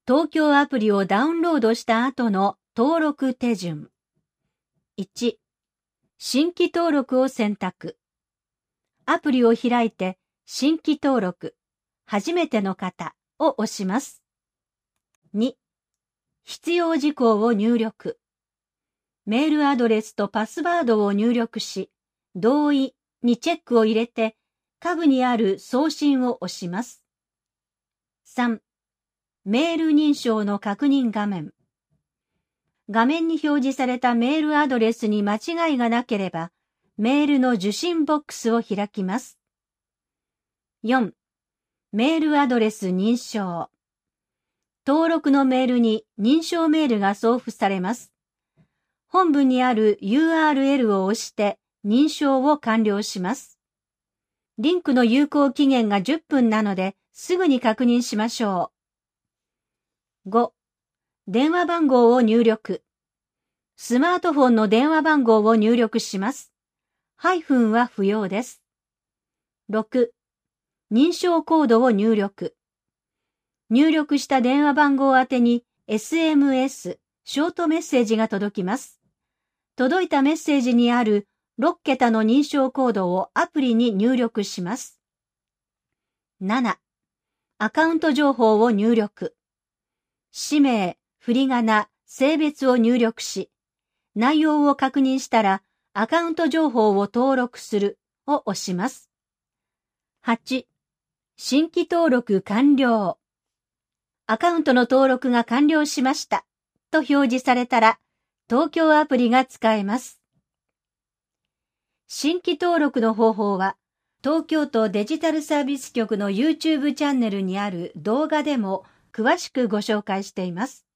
東京アプリをダウンロードした後の登録手順。1、新規登録を選択。アプリを開いて、新規登録、初めての方を押します。2、必要事項を入力。メールアドレスとパスワードを入力し、同意にチェックを入れて、下部にある送信を押します。3、メール認証の確認画面。画面に表示されたメールアドレスに間違いがなければ、メールの受信ボックスを開きます。4、メールアドレス認証。登録のメールに認証メールが送付されます。本文にある URL を押して認証を完了します。リンクの有効期限が10分なので、すぐに確認しましょう。5、電話番号を入力。スマートフォンの電話番号を入力します。ハイフンは不要です。6、認証コードを入力。入力した電話番号宛てに SMS、ショートメッセージが届きます。届いたメッセージにある6桁の認証コードをアプリに入力します。7、アカウント情報を入力。氏名、振り仮名、性別を入力し、内容を確認したらアカウント情報を登録するを押します。8、新規登録完了。アカウントの登録が完了しましたと表示されたら、東京アプリが使えます。新規登録の方法は、東京都デジタルサービス局の YouTube チャンネルにある動画でも詳しくご紹介しています。